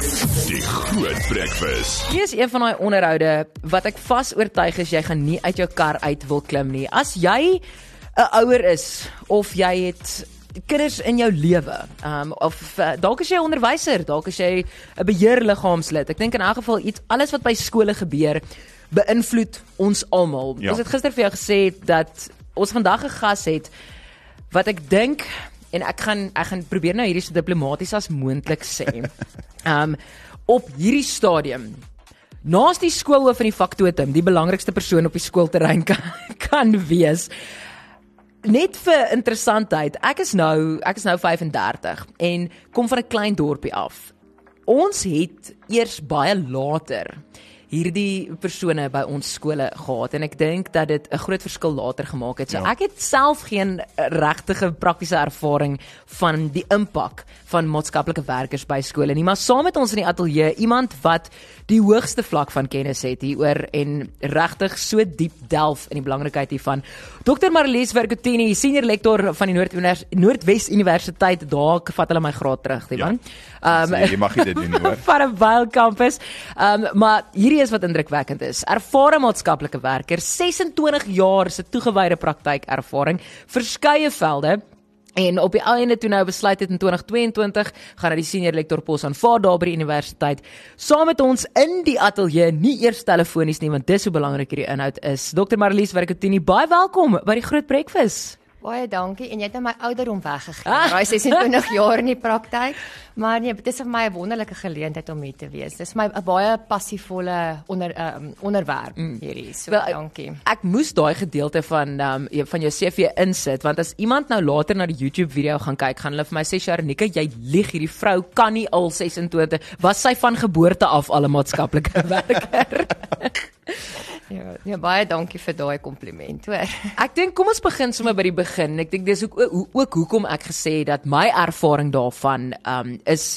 Die Groot Breakfast. Hier is een van die onderhoude wat ek vas oortuig is, jy gaan nie uit jou kar uit wil klim nie. As jy 'n ouer is, of jy het kinders in jou lewe, of dalk is jy 'n onderwyser, dalk is jy 'n beheerliggaamslid. Ek dink in elk geval alles wat by skole gebeur, beïnvloed ons almal. Ja. Ons het gister vir jou gesê dat ons vandag 'n gas het wat ek dink, en ek gaan probeer nou hierdie so diplomaties as moontlik sê. Op hierdie stadium, naas die skoolhoof en die faktotum, die belangrikste persoon op die skoolterrein kan wees. Net vir interessantheid, ek is nou 35 en kom van 'n klein dorpie af. Ons het eers baie later hierdie persone by ons skole gehad en ek dink dat dit 'n groot verskil later gemaak het. So Ja. ek het self geen regtige praktiese ervaring van die impak van maatskaplike werkers by skole nie, maar saam met ons in die ateljee iemand wat die hoogste vlak van kennis het hieroor en regtig so diep delf in die belangrikheid hiervan. Dr. Marlies Vercottini, senior lektor van die Noordwes Universiteit, daar vat hulle my graad terug, Ivan. Jy mag nie dit doen nie, hoor. Van 'n Weil kampus. Maar hierdie is wat indrukwekkend is. Ervare maatskaplike werker, 26 jaar se toegewyde praktykervaring, verskeie velde. En op die einde toe nou besluit het in 2022 gaan hy die senior lektorpos aanvaar daar by die universiteit. Saam met ons in die ateljee, nie eers telefonies nie, want dis hoe belangrik hierdie inhoud is. Dr. Marlies Vercottini, baie welkom by die Groot Breakfast. Baie dankie en jy het nou my ouderdom weggegee. Raai 26 jaar in die praktyk, maar nee, dit is vir my 'n wonderlike geleentheid om hier te wees. Dis my 'n baie passievolle onderwerp hierdie. So dankie. Ek moes daai gedeelte van jou CV insit, want as iemand nou later na die YouTube video gaan kyk, gaan hulle vir my sê, Sharonika, jy lieg, hierdie vrou kan nie al 26, was sy van geboorte af al 'n maatskaplike werker. Ja, baie dankie vir daai kompliment, hoor. Ek dink kom ons begin sommer by die begin. Ek dink dis ook hoekom ek gesê het dat my ervaring daarvan is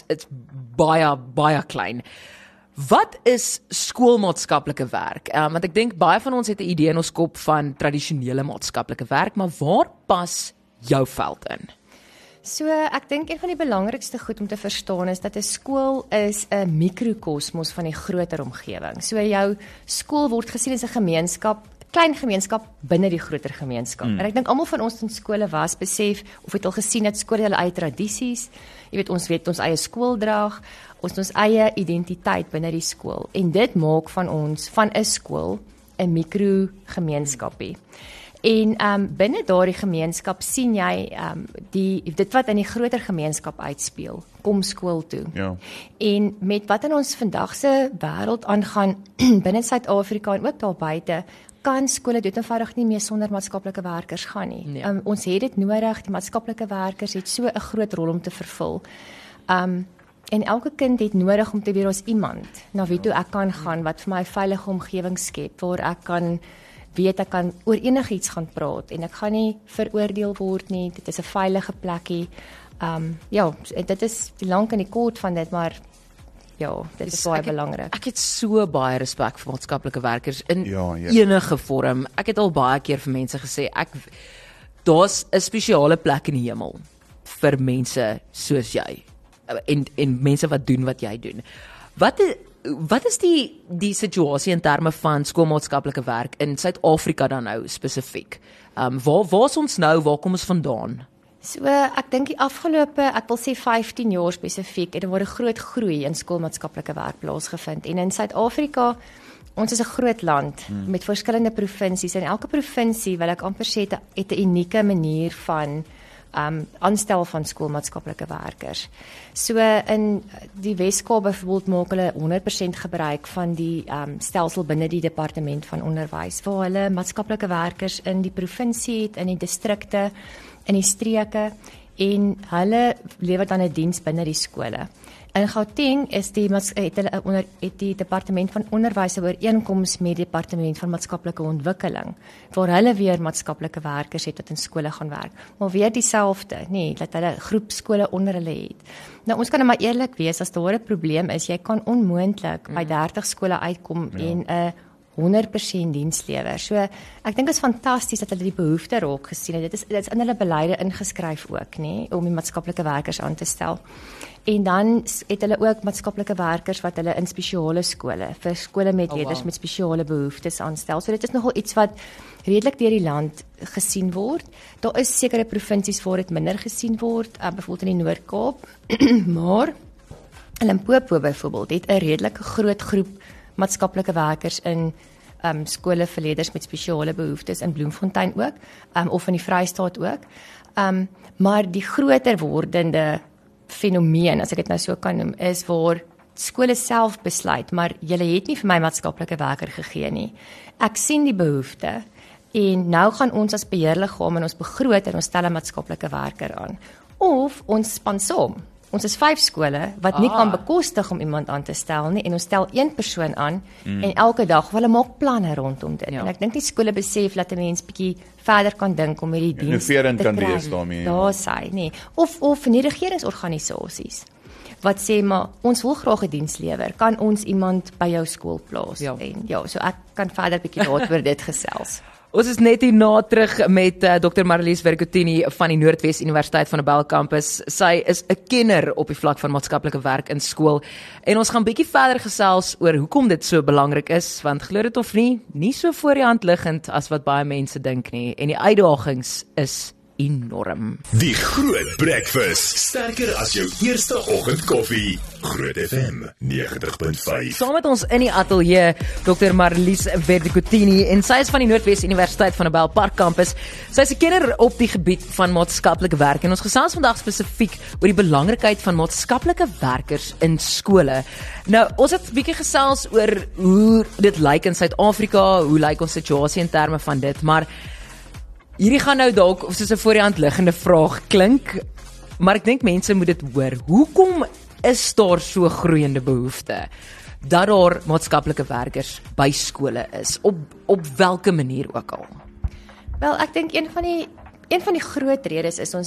baie klein. Wat is skoolmaatskaplike werk? Want ek dink baie van ons het 'n idee in ons kop van tradisionele maatskaplike werk, maar waar pas jou veld in? So, ek dink een van die belangrikste goed om te verstaan is dat 'n skool is 'n mikrokosmos van die groter omgewing. So jou skool word gesien as 'n gemeenskap, klein gemeenskap binne die groter gemeenskap. En ek dink almal van ons in skole was besef of het al gesien dat skole hulle eie tradisies, jy weet ons eie skooldrag, ons eie identiteit binne die skool. En dit maak van ons van 'n skool 'n mikrogemeenskapie. En binne daardie gemeenskap sien jy dit wat in die groter gemeenskap uitspeel, kom skool toe. Ja. En met wat in ons vandag se wêreld aangaan binne Suid-Afrika en ook daar buite, kan skole dood eenvoudig nie meer sonder maatskaplike werkers gaan nie. Nee. Ons het dit nodig, die maatskaplike werkers het so 'n groot rol om te vervul. En elke kind het nodig om te weet ons iemand na wie toe ek kan gaan wat vir my 'n veilige omgewing skep waar ek kan weet ek kan oor enigiets gaan praat en ek gaan nie veroordeel word nie. Dit is 'n veilige plekkie. Ja, dit is die lank en die kort van dit, maar ja, dit is baie belangrik. Ek het so baie respek vir maatskaplike werkers in Ja. enige vorm. Ek het al baie keer vir mense gesê, daar's 'n spesiale plek in die hemel vir mense soos jy en mense wat doen wat jy doen. Wat is die situasie in terme van skoolmaatskaplike werk in Suid-Afrika dan nou spesifiek? Waar is ons nou? Waar kom ons vandaan? So, ek dink die afgelope, ek wil sê 15 jaar spesifiek, het daar 'n groot groei in skoolmaatskaplike werk plaasgevind. En in Suid-Afrika, ons is 'n groot land met verskillende provinsies en elke provinsie, wil ek amper sê, het 'n unieke manier van aanstel van skoolmaatskaplike werkers. So in die Wes-Kaap byvoorbeeld maak hulle 100% gebruik van die stelsel binne die departement van onderwys, waar hulle maatskaplike werkers in die provinsie het, in die distrikte, in die streke, en hulle lewer dan 'n diens binne die skole. In Gauteng is het die departement van onderwys 'n ooreenkoms met die departement van maatskaplike ontwikkeling, waar hulle weer maatskaplike werkers het wat in skole gaan werk. Maar weer dieselfde, nee, dat hulle groepskole onder hulle het. Nou ons kan nou maar eerlik wees, as daar 'n probleem is, jy kan onmoontlik by 30 skole uitkom en 'n 100% diens lewer. So ek dink dit is fantasties dat hulle die behoefte raak gesien het. Dit is in hulle beleide ingeskryf ook, nê, om die maatskaplike werkers aan te stel. En dan het hulle ook maatskaplike werkers wat hulle in spesiale skole, vir skole met leerders met spesiale behoeftes aanstel. So dit is nogal iets wat redelik deur die land gesien word. Daar is sekere provinsies waar dit minder gesien word, byvoorbeeld in die Noord-Kaap, maar Limpopo byvoorbeeld het 'n redelike groot groep maatskaplike werkers in skole vir leerders met spesiale behoeftes in Bloemfontein ook, of in die Vrystaat ook. Maar die groter wordende fenomeen, as ek dit nou so kan noem, is waar skole self besluit, maar julle het nie vir my maatskaplike werker gegee nie. Ek sien die behoefte en nou gaan ons as beheerliggaam en ons begroot en ons stel 'n maatskaplike werker aan. Of ons span saam. Ons is 5 skole wat nie kan bekostig om iemand aan te stel nie en ons stel 1 persoon aan en elke dag hulle maak planne rondom dit. En ek dink die skole besef dat 'n mens bietjie verder kan dink om hierdie diens te kry. Innoverend kan wees daarmee. Daar sê, nee. Of nie regeringsorganisasies wat sê maar ons wil graag 'n diens lewer. Kan ons iemand by jou skool plaas? Ja. En ja, so ek kan verder bietjie later oor dit gesels. Ons is net hierna terug met Dr. Marlies Vergotini van die Noordwes Universiteit van 'n Bell Campus. Sy is 'n kenner op die vlak van maatskaplike werk in skool. En ons gaan bietjie verder gesels oor hoekom dit so belangrik is, want glo dit of nie so voor die hand liggend as wat baie mense dink nie. En die uitdagings is enorm. Die Groot Breakfast, sterker as jou eerste oggendkoffie. Groot FM 90.5. Saam met ons in die ateljee Dr. Marlies Vergotini en sy is van die Noordwes Universiteit van 'n Bell Park Campus. Sy is 'n kenner op die gebied van maatskaplike werk en ons gesels vandag spesifiek oor die belangrikheid van maatskaplike werkers in skole. Nou, ons het 'n bietjie gesels oor hoe dit lyk in Suid-Afrika, hoe lyk ons situasie in terme van dit, maar hierdie gaan nou dalk soos 'n voor die hand liggende vraag klink, maar ek dink mense moet dit hoor. Hoekom is daar so groeiende behoefte dat daar maatskaplike werkers by skole is, op watter manier ook al? Wel, ek dink een van die groot redes is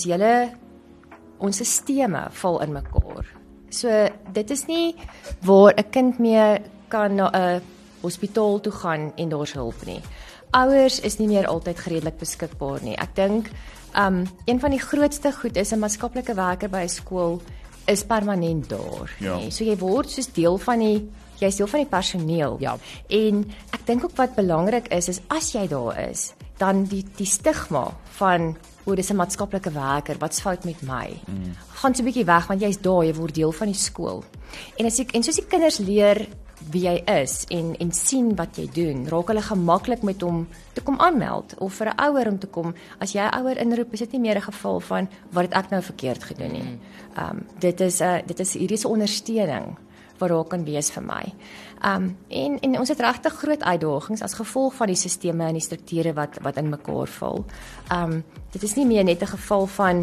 ons sisteme val in mekaar. So dit is nie waar 'n kind mee kan na 'n hospitaal toe gaan en daar's hulp nie. Ouers is nie meer altyd redelik beskikbaar nie. Ek dink een van die grootste goed is 'n maatskaplike werker by 'n skool is permanent daar. Ja. Nee. So jy word soos deel van die personeel. Ja. En ek dink ook wat belangrik is as jy daar is, dan die stigma van dis 'n maatskaplike werker, wat's fout met my? Gaan so 'n bietjie weg want jy's daar, jy word deel van die skool. En soos die kinders leer wie jy is en sien wat jy doen, raak hulle gemaklik met hom te kom aanmeld of vir 'n ouer om te kom. As jy 'n ouer inroep, is dit nie meer 'n geval van wat het ek nou verkeerd gedoen nie. Dit is hierdie se ondersteuning wat daar kan wees vir my. En ons het regtig groot uitdagings as gevolg van die sisteme en die strukture wat in mekaar val. Dit is nie meer net 'n geval van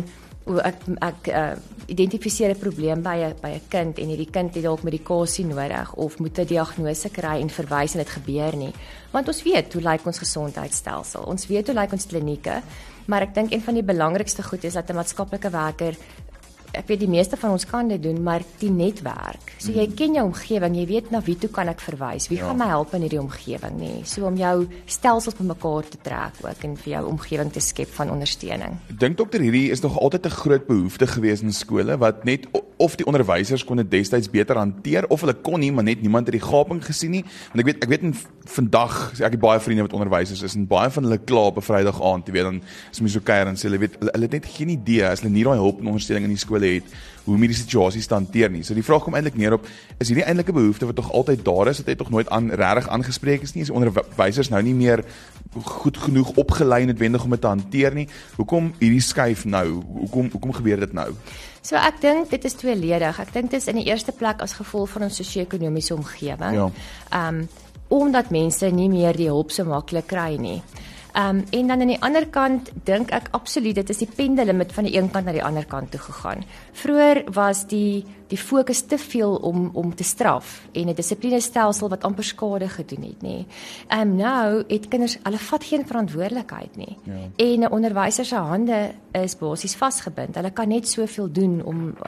ek identifiseer 'n probleem by 'n kind en hierdie kind het dalk medikasie nodig of moet 'n diagnose kry en verwys en dit gebeur nie. Want ons weet hoe lyk ons gesondheidstelsel. Ons weet hoe lyk ons klinieke, maar ek dink een van die belangrikste goed is dat 'n maatskaplike werker, ek weet die meeste van ons kan dit doen, maar die netwerk. So jy ken jou omgewing, jy weet na wie toe kan ek verwys? Wie gaan my help in hierdie omgewing nie? So om jou stelsels bymekaar te trek ook en vir jou omgewing te skep van ondersteuning. Ek dink dokter, hierdie is nog altyd 'n groot behoefte gewees in skole wat net of die onderwysers kon dit destyds beter hanteer of hulle kon nie, maar net niemand het die gaping gesien nie. Want ek weet vandag, ek het baie vriende wat onderwysers is en baie van hulle kla op 'n Vrydag aand, jy weet, dan is mense so kuier en sê hulle het net geen idee as hulle nie daai hulp en ondersteuning in die skole het hoe om hierdie situasies te hanteer nie. So die vraag kom eintlik neer op, is hierdie eintlik 'n behoefte wat tog altyd daar is, dat dit tog nooit regtig aangespreek is nie? Is onderwysers nou nie meer goed genoeg opgelei noodwendig om dit te hanteer nie? Hoekom hierdie skuif nou? Hoekom gebeur dit nou? So ek dink dit is tweeledig. Ek dink dit is in die eerste plek as gevolg van ons sosio-ekonomiese omgewing. Ja. Omdat mense nie meer die hulp so maklik kry nie. En dan aan die ander kant dink ek absoluut dit is die pendulum met van die een kant na die ander kant toe gegaan. Vroeger was die fokus te veel om te straf en 'n dissiplinestelsel wat amper skade gedoen het, nê. Nou het kinders, hulle vat geen verantwoordelikheid nie. Ja. En 'n onderwyser se hande is basies vasgebind. Hulle kan net soveel doen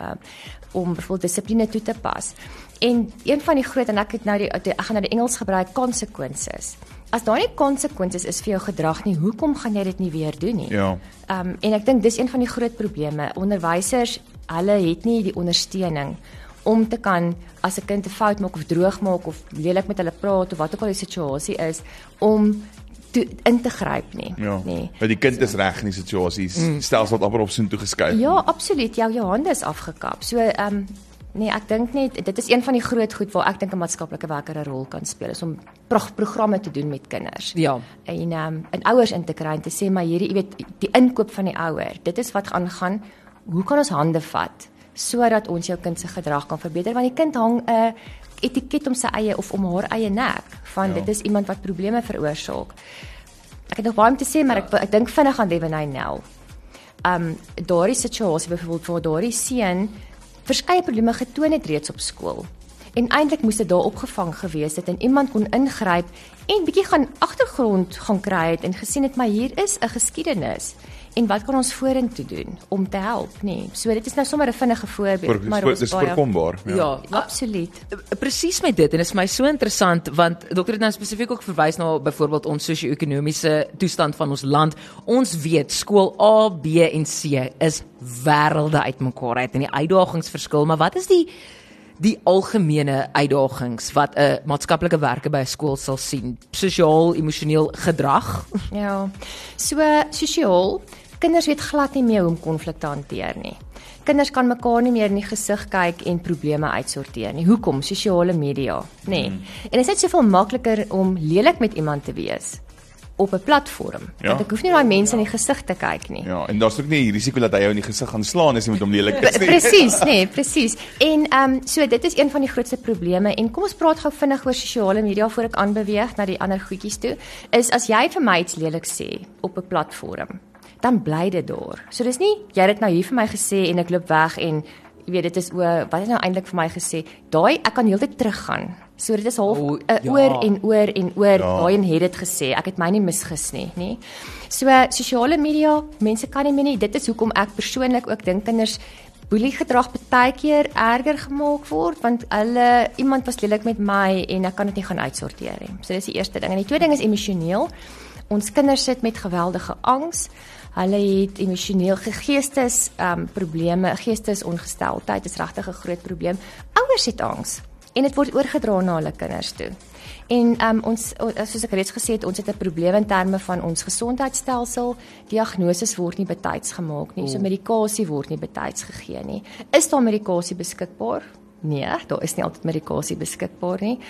om byvoorbeeld dissipline toe te pas. En een van die groot, en ek gaan nou die Engels gebruik, consequences. As daar nie consequences is vir jou gedrag nie, hoekom gaan jy dit nie weer doen nie? Ja. En ek dink dis een van die groot probleme. Onderwysers, hulle het nie die ondersteuning om te kan, as 'n kind 'n fout maak of droog maak of lelik met hulle praat of wat ook al die situasie is, om in te gryp nie. Ja. Nee. Want die kind is reg in die situasies, stelsel wat amper op sin toe geskuif. Ja, absoluut. Jou hande is afgekap. So nee, ek dink net dit is een van die groot goed waar ek dink 'n maatskaplike werker 'n rol kan speel, is om programme te doen met kinders. Ja. En ouers in te kry en te sê maar hierdie, jy weet, die inkoop van die ouer. Dit is wat aangaan. Hoe kan ons hande vat sodat ons jou kind se gedrag kan verbeter, want die kind hang 'n etiket om sy eie of om haar eie nek van dit is iemand wat probleme veroorsaak. Ek het nog baie om te sê, maar ek dink vinnig aan Devonay Nel. Daardie situasie byvoorbeeld waar daardie seun verskeie probleme getoon het reeds op skool. En eintlik moes dit daar opgevang gewees het en iemand kon ingryp en bietjie gaan agtergrond gaan kry het en gesien het maar hier is 'n geskiedenis. En wat kan ons vorentoe doen om te help, nee. So dit is nou sommer 'n vinnige voorbeeld, maar dit is voorkombaar. Ja, absoluut. Presies met dit en dit is my so interessant want dokter het nou spesifiek ook verwys na byvoorbeeld ons sosio-ekonomiese toestand van ons land. Ons weet skool A, B en C is wêrelde uitmekaar uit en die uitdagings verskil, maar wat is die algemene uitdagings wat 'n maatskaplike werker by 'n skool sal sien? Sosiaal, emosioneel, gedrag? Ja. So sosiaal, kinders weet glad nie meer hoe om konflik te hanteer nie. Kinders kan mekaar nie meer in die gesig kyk en probleme uitsorteer nie. Hoekom? Sosiale media, nê. En dit is net soveel makliker om lelik met iemand te wees op 'n platform. Ja. Want ek hoef nie daai mense in die gesig te kyk nie. Ja, en daar's ook nie die risiko dat hy jou in die gesig gaan slaan as jy met hom lelik is nie. Presies, nee, presies. En so dit is een van die grootste probleme en kom ons praat gou vinnig oor sosiale media voor ek aanbeweeg na die ander goedjies toe. Is as jy vir my iets lelik sê op 'n platform, dan bly dit daar. So dis nie jy het dit nou hier vir my gesê en ek loop weg en jy weet dit is wat het nou eintlik vir my gesê? Ek kan heeltyd teruggaan. So dit is half oor en oor en oor. Daai en het dit gesê. Ek het my nie misgis nie, nê. So sosiale media, mense kan nie meer nie. Dit is hoekom ek persoonlik ook dink kinders boelie gedrag baie keer erger gemaak word want iemand was lelik met my en ek kan dit nie gaan uitsorteer nie. So dis die eerste ding. En die tweede ding is emosioneel. Ons kinders sit met geweldige angs. Hulle het emosioneel geestes probleme, geestesongesteldheid is regtig 'n groot probleem. Ouers het angs en dit word oorgedra na hulle kinders toe. En ons, soos ek reeds gesê het, ons het 'n probleem in terme van ons gesondheidstelsel. Diagnoses word nie betyds gemaak nie. So medikasie word nie betyds gegee nie. Is daar medikasie beskikbaar? Nee, daar is nie altyd medikasie beskikbaar nie.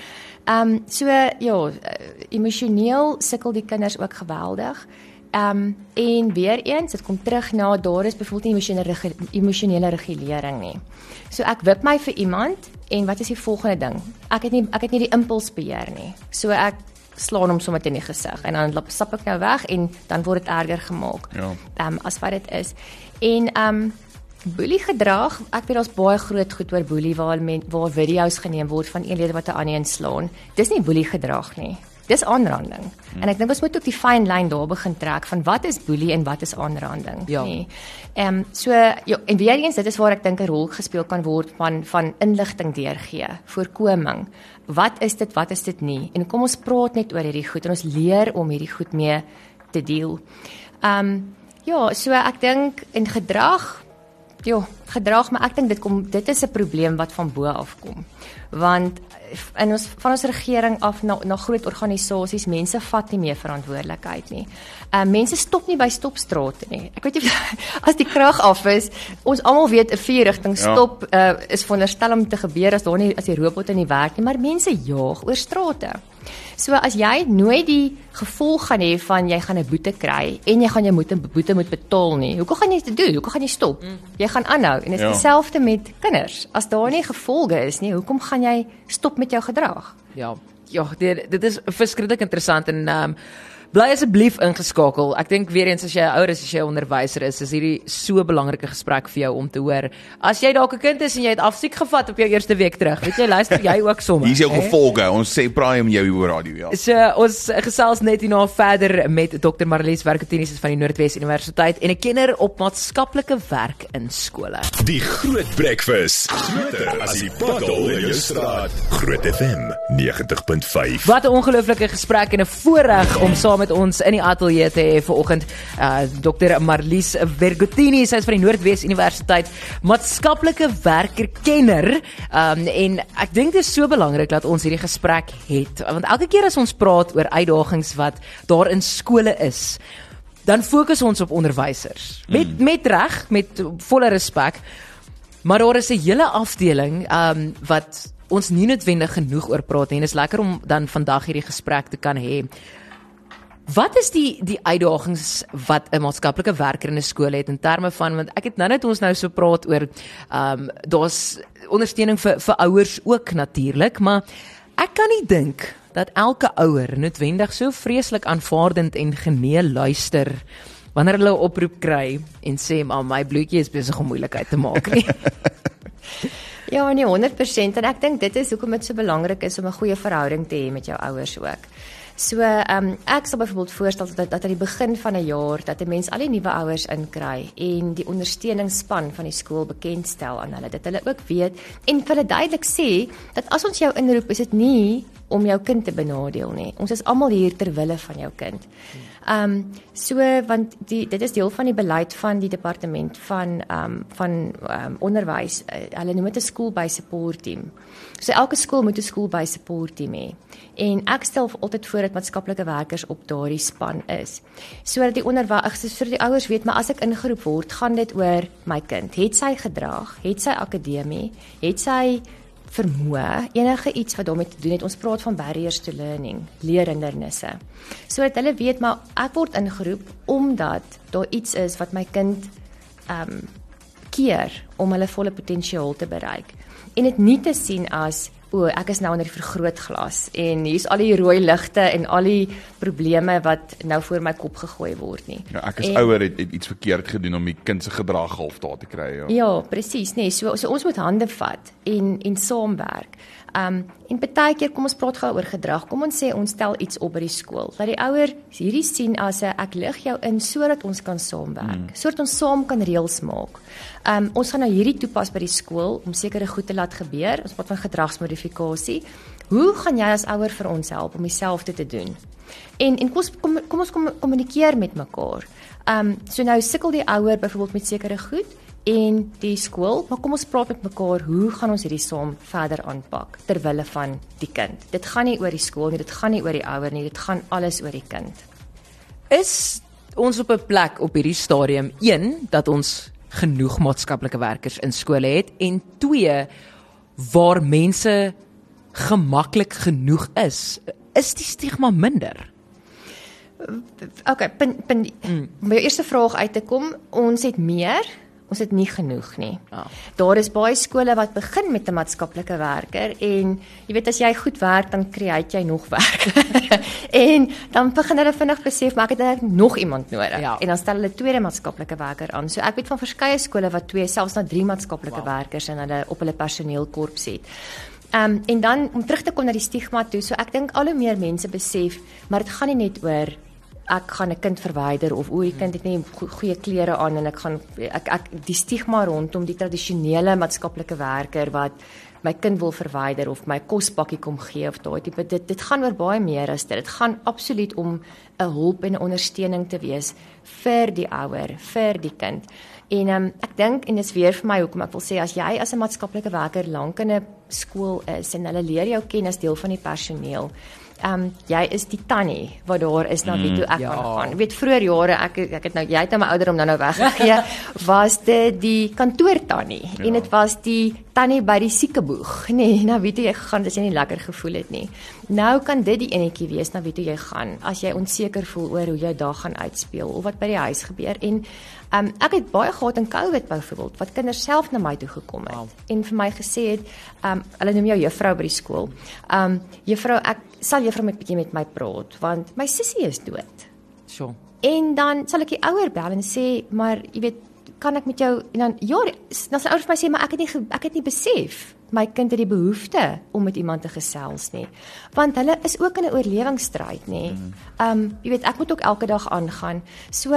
So ja, emosioneel sukkel die kinders ook geweldig. En weer eens, dit kom terug na daar is byvoorbeeld nie emosionele regulering nie. So ek wip my vir iemand en wat is die volgende ding? Ek het nie die impulsbeheer nie. So ek slaan hom sommer teen die gesig en dan stap ek nou weg en dan word dit erger gemaak. Ja. As wat dit is. En boelie gedrag, ek weet daar's baie groot goed oor boelie waar video's geneem word van een leerder wat 'n ander inslaan. Dis nie boelie gedrag nie. Dis aanranding. En ek dink ons moet ook die fyn lyn daar begin trek van wat is boelie en wat is aanranding. Ja. Nee. So ja, en weer eens dit is waar ek dink 'n rol gespeel kan word van inligting deurgee, voorkoming. Wat is dit nie? En kom ons praat net oor hierdie goed en ons leer om hierdie goed mee te deel. Ja, so ek dink in gedrag, maar ek dink dit is 'n probleem wat van bo af kom. Want van ons regering af na groot organisasies, mense vat nie meer verantwoordelikheid nie. Mense stop nie by stopstrate nie. Ek weet nie as die krag af is, ons almal weet 'n 4-rigting stop is veronderstel om te gebeur as die robotte nie werk nie, maar mense jaag oor strate. So as jy nooit die gevolg gaan hê van jy gaan 'n boete kry en jy gaan jou boete moet betaal nie. Hoekom gaan jy dit doen? Hoekom gaan jy stop? Jy gaan aanhou en dit is dieselfde met kinders. As daar nie gevolge is nie, hoekom gaan jy stop met jou gedrag? Ja, dit is verskriklik interessant en Bly asseblief ingeskakel. Ek dink weer eens as jy ouer is, as jy 'n onderwyser is hierdie so 'n belangrike gesprek vir jou om te hoor. As jy dalk 'n kind is en jy het afsiek gevat op jou eerste week terug, weet jy, luister jy ook sommer. Hier is jou gevolge. Ons sê praai om jou oor radio, ja. So, ons gesels net hierna verder met Dr. Marlies Vergotini van die Noordwes Universiteit en 'n kenner op maatskaplike werk in skole. Die Groot Breakfast. Groter as die paddel in jou straat. Groot FM 90.5. Wat 'n ongelooflike gesprek en 'n voorreg om saam met ons in die ateljee te hê vanoggend. Dr. Marlies Vergotini, sy is van die Noordwes Universiteit, maatskaplike werker-kenner. En ek dink dit is so belangrik dat ons hierdie gesprek het, want elke keer as ons praat oor uitdagings wat daar in skole is, dan fokus ons op onderwysers. Met reg, met volle respek, maar daar is 'n hele afdeling wat ons nie noodwendig genoeg oor praat nie, en is lekker om dan vandag hierdie gesprek te kan hê. Wat is die uitdagings wat 'n maatskaplike werker in 'n skool het in terme van, want ek het net ons nou so praat oor, daar's ondersteuning vir ouers ook natuurlik, maar ek kan nie dink dat elke ouer noodwendig so vreeslik aanvaardend en genee luister wanneer hulle 'n oproep kry en sê, maar my bloetjie is besig om moeilikheid te maak nie. Ja, nee, 100%, en ek dink dit is hoekom dit so belangrik is om 'n goeie verhouding te hê met jou ouers ook. So, ek sal byvoorbeeld voorstel dat aan die begin van 'n jaar, dat 'n mens al die nuwe ouers inkry en die ondersteuningsspan van die skool bekendstel aan hulle, dat hulle ook weet en vir hulle duidelik sê, dat as ons jou inroep, is dit nie om jou kind te benadeel nie. Ons is almal hier ter wille van jou kind. So, want dit is deel van die beleid van die departement van onderwys. Hulle noem dit 'n school by support team. So elke skool moet 'n school by support team hê. En ek stel altyd voor dat maatskaplike werkers op daardie span is. Sodat die ouers weet, maar as ek ingeroep word, gaan dit oor my kind. Het sy gedrag, het sy akademie, het sy vermoë, enige iets wat daarmee te doen het. Ons praat van barriers to learning, leerhindernisse. Sodat hulle weet, maar ek word ingeroep omdat daar iets is wat my kind keer om hulle volle potensiaal te bereik. En dit nie te sien as, ek is nou onder die vergrootglas en hier's al die rooi ligte en al die probleme wat nou voor my kop gegooi word nie. Ja, ek as ouer het iets verkeerd gedoen om die kind se gedrag half daar te kry. Ja, presies, nee, so ons moet hande vat en saamwerk. En baie keer, kom ons praat gou oor gedrag. Kom ons sê ons stel iets op by die skool. Dat die ouer hierdie sien as ek lig jou in sodat ons kan saamwerk, sodat ons saam kan reëls maak. Ons gaan nou hierdie toepas by die skool om sekere goed te laat gebeur. Ons praat van gedragsmodifikasie. Hoe gaan jy as ouer vir ons help om dieselfde te doen? En kom ons kommunikeer met mekaar. So nou sukkel die ouer byvoorbeeld met sekere goed en die skool, maar kom ons praat met mekaar, hoe gaan ons hierdie saam verder aanpak ter wille van die kind? Dit gaan nie oor die skool nie, dit gaan nie oor die ouer nie, dit gaan alles oor die kind. Is ons op 'n plek op hierdie stadium, 1, dat ons genoeg maatskaplike werkers in skole het, en 2, waar mense gemaklik genoeg is die stigma minder? Okay, by jou eerste vraag uit te kom, ons het meer, ons het nie genoeg nie. Daar is baie skole wat begin met 'n maatskaplike werker en jy weet, as jy goed werk, dan create jy nog werk. En dan begin hulle vinnig besef, maar ek het nog iemand nodig. Ja. En dan stel hulle tweede maatskaplike werker aan. So ek weet van verskeie skole wat 2, selfs na 3 maatskaplike werkers en hulle op hulle personeelkorps het. En dan om terug te kom na die stigma toe, so ek dink al hoe meer mense besef, maar dit gaan nie net oor ek gaan 'n kind verwyder of die kind het nie goeie klere aan en die stigma rondom die tradisionele maatskaplike werker wat my kind wil verwyder of my kospakkie kom gee of daai tipe, dit gaan oor baie meer as dit. Dit gaan absoluut om 'n hulp en 'n ondersteuning te wees vir die ouer, vir die kind. En ek dink, en dis weer vir my hoekom ek wil sê, as jy as 'n maatskaplike werker lank in 'n skool is en hulle leer jou ken as deel van die personeel, jy is die tannie wat daar is na wie toe ek kan gaan. Jy weet, vroeër jare, ek het nou, jy het nou my ouderdom nou weggegee, was dit die kantoortannie, en dit was die tannie by die siekeboeg, nee, na wie toe jy gegaan as jy nie lekker gevoel het nie. Nou kan dit die enetjie wees na wie toe jy gaan, as jy onseker voel oor hoe jou dag gaan uitspeel, of wat by die huis gebeur, en ek het baie gehad in COVID byvoorbeeld, wat kinders self na my toe gekom het, en vir my gesê het, hulle noem jou juffrou by die skool, juffrou, sal juffrou moet 'n bietjie met my praat, want my sussie is dood. Sure. En dan sal ek die ouer bel en sê, maar jy weet, kan ek met jou, en dan, ja, dan sy ouers vir my sê, maar ek het nie besef, my kind het die behoefte om met iemand te gesels nie, want hulle is ook in 'n oorlewingsstryd nie. Jy weet, ek moet ook elke dag aangaan, so,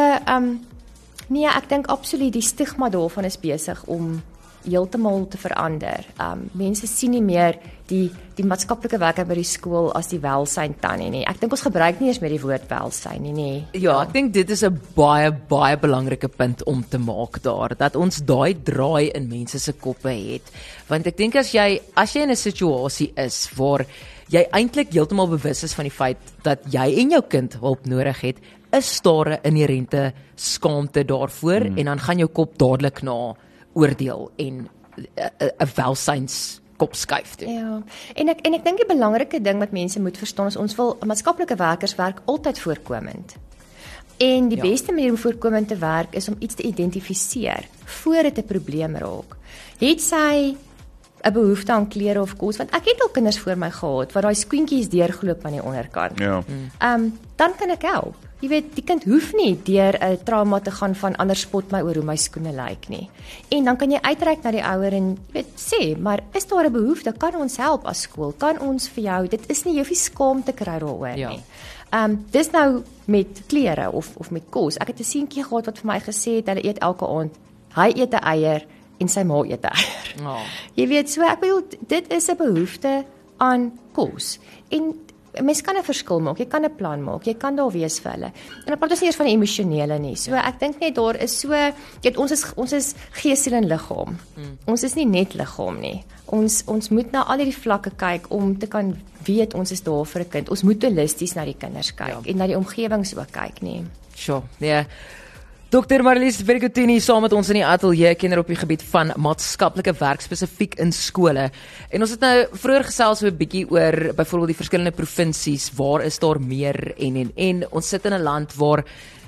nee, ek dink absoluut die stigma daarvan is besig om heeltemal te verander. Mense sien nie meer die maatskaplike werker by die skool as die welsyn tannie nie. Ek dink ons gebruik nie eers meer die woord welsyn nie. Ja, ek dink dit is 'n baie belangrike punt om te maak daar, dat ons daai draai in mense se koppe het. Want ek dink as jy in 'n situasie is waar jy eintlik heeltemal bewus is van die feit dat jy en jou kind hulp nodig het, is daar 'n inherente skaamte daarvoor en dan gaan jou kop dadelik na oordeel en 'n welsyns kop skuif toe. Ja. En ek dink die belangrike ding wat mense moet verstaan is ons wil maatskaplike werkers werk altyd voorkomend. En die beste manier om voorkomend te werk is om iets te identifiseer voor dit 'n probleem raak. Het sy 'n behoefte aan klere of kos, want ek het al kinders voor my gehad waar daai skoentjies deurgeloop aan die onderkant. Ja. Dan kan ek help. Jy weet, die kind hoef nie deur 'n trauma te gaan van ander spot my oor hoe my skoene lyk nie. En dan kan jy uitreik na die ouer en jy weet sê, maar is daar 'n behoefte? Kan ons help as skool? Kan ons vir jou? Dit is nie jy hoef nie skaam te kry daaroor nie. Dis nou met klere of met kos. Ek het 'n seentjie gehad wat vir my gesê het hulle eet elke aand. Hy eet 'n eier en sy ma eet 'n eier. Oh. Jy weet, so ek bedoel dit is 'n behoefte aan kos. En mens kan 'n verskil maak, jy kan 'n plan maak, jy kan daar wees vir hulle. En dan praat ons nie eers van die emosionele nie. So ek dink net daar is so, jy weet ons is gees, siel en liggaam. Ons is nie net liggaam nie. Ons moet na al hierdie vlakke kyk om te kan weet ons is daar vir 'n kind. Ons moet holisties na die kinders kyk en na die omgewings ook kyk nie. Sure. Ja. Dr. Marlies Vergutini saam met ons in die ateljee, kenner op die gebied van maatskaplike werk spesifiek in skole. En ons het nou vroeër gesels so 'n bietjie oor byvoorbeeld die verskillende provinsies, waar is daar meer en ons sit in 'n land waar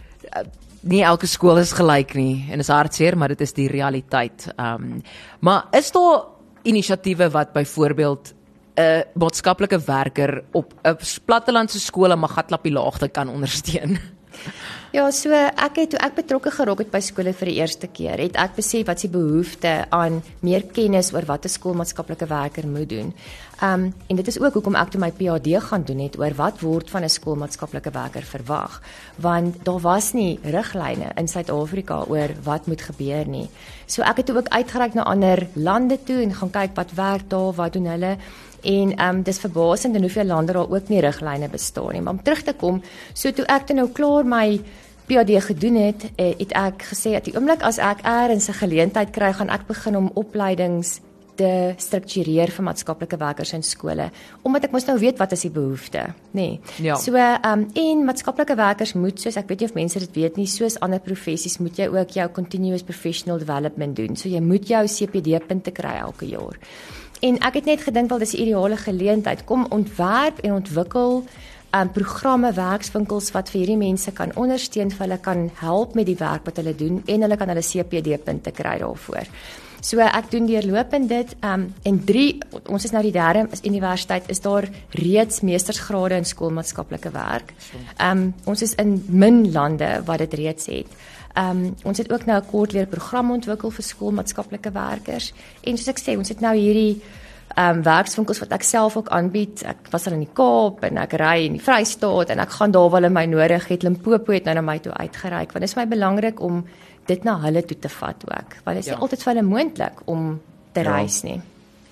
nie elke skool is gelyk nie en is hartseer, maar dit is die realiteit. Maar is daar inisiatiewe wat byvoorbeeld 'n maatskaplike werker op 'n plattelandse skool in Magatlapie Laagte kan ondersteun? Ja, so toe ek betrokke geraak het by skole vir die eerste keer, het ek besef wat se behoefte aan meer kennis oor wat 'n skoolmaatskaplike werker moet doen. En dit is ook hoekom ek toe my PhD gaan doen het oor wat word van 'n skoolmaatskaplike werker verwag, want daar was nie riglyne in Suid-Afrika oor wat moet gebeur nie. So ek het toe ook uitgereik na ander lande toe en gaan kyk wat werk daar, wat doen hulle. En dis verbasend in hoeveel lande daar ook nie riglyne bestaan nie. Maar om terug te kom, so toe ek nou klaar my PhD gedoen het, het ek gesê dat die oomblik as ek eers 'n geleentheid kry, gaan ek begin om opleidings te struktureer vir maatskaplike werkers in skole, omdat ek mos nou weet wat is die behoefte, nê. Ja. So en maatskaplike werkers moet, soos ek weet nie of mense dit weet nie, soos ander professies moet jy ook jou continuous professional development doen. So jy moet jou CPD-punte kry elke jaar. En ek het net gedink wel dis 'n ideale geleentheid, kom ontwerp en ontwikkel programme, werkswinkels wat vir hierdie mense kan ondersteun, vir hulle kan help met die werk wat hulle doen en hulle kan hulle CPD-punte kry daarvoor. So ek doen deurlopend dit en ons is nou die derde universiteit, is daar reeds meestersgrade in skoolmaatskaplike werk. Ons is in min lande wat dit reeds het. Ons het ook nou 'n kortleerprogram ontwikkel vir skoolmaatskaplike werkers. En soos ek sê, ons het nou hierdie werkswinkels wat ek self ook aanbied. Ek was al in die Kaap en ek ry in die Vrystaat en ek gaan daar waar hulle my nodig het. Limpopo het nou na my toe uitgereik, want dit is my belangrik om dit na hulle toe te vat ook, want dit is nie altyd vir hulle moontlik om te reis nie.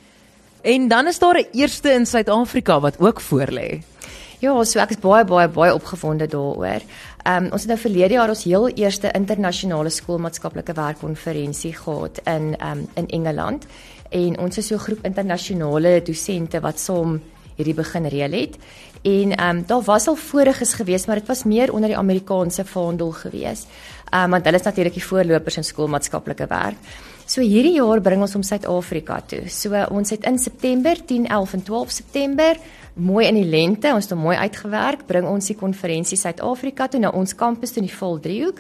En dan is daar 'n eerste in Suid-Afrika wat ook voorlê. Ja, so ek is baie opgewonde daaroor. Ons het nou verlede jaar ons heel eerste internasionale skoolmaatskaplike werkkonferensie gehad in Engeland. En ons is so 'n groep internasionale dosente wat saam hierdie begin reël het. En daar was al voriges gewees, maar dit was meer onder die Amerikaanse vaandel gewees. Want hulle is natuurlik die voorlopers in skoolmaatskaplike werk. So hierdie jaar bring ons hom Suid-Afrika toe. So ons het in September, 10, 11 en 12 September, mooi in die lente, ons het hom mooi uitgewerk, bring ons die konferensie Suid-Afrika toe na ons kampus in die Valdriehoek.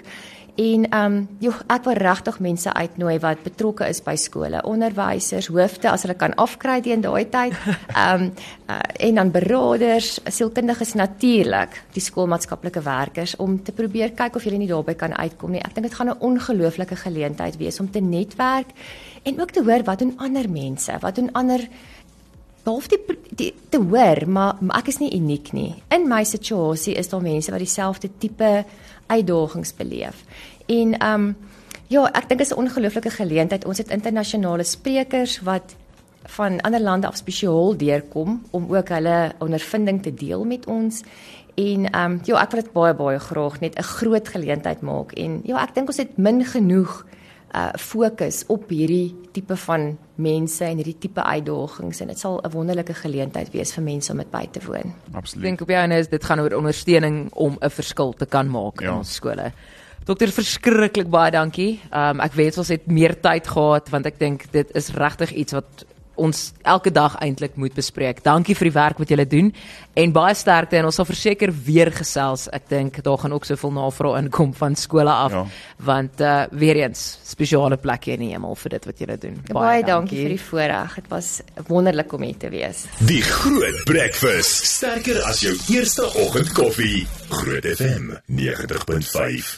En ek wil regtig mense uitnooi wat betrokke is by skole, onderwysers, hoofde as hulle kan afkry teen daai tyd, en dan beraders, sielkundiges natuurlik, die skoolmaatskaplike werkers om te probeer kyk of julle nie daarby kan uitkom nie. Ek dink dit gaan 'n ongelooflike geleentheid wees om te netwerk en ook te hoor wat doen ander mense, wat doen ander behalwe die te hoor, maar ek is nie uniek nie. In my situasie is daar mense wat dieselfde tipe uitdagings beleef. En ek dink dit is 'n ongelooflike geleentheid. Ons het internasionale sprekers wat van ander lande af spesiaal deurkom om ook hulle ondervinding te deel met ons. En ek wil dit baie graag net 'n groot geleentheid maak. En ek dink ons het min genoeg fokus op hierdie tipe van mense en hierdie tipe uitdagings en dit sal 'n wonderlike geleentheid wees vir mense om dit by te woon. Absoluut. Ek dink op jou en dit gaan oor ondersteuning om 'n verskil te kan maak in ons skole. Dokter, verskriklik baie dankie. Ek weet ons het meer tyd gehad want ek dink dit is regtig iets wat ons elke dag eintlik moet bespreek. Dankie vir die werk wat julle doen en baie sterkte en ons sal verseker weer gesels. Ek dink daar gaan ook soveel navrae inkom van skole af want weer eens spesiale plekke in die hemel vir dit wat julle doen. Baie dankie vir die voorreg. Dit was wonderlik om hier te wees. Die Groot Breakfast, sterker as jou eerste oggendkoffie. Groot FM 90.5.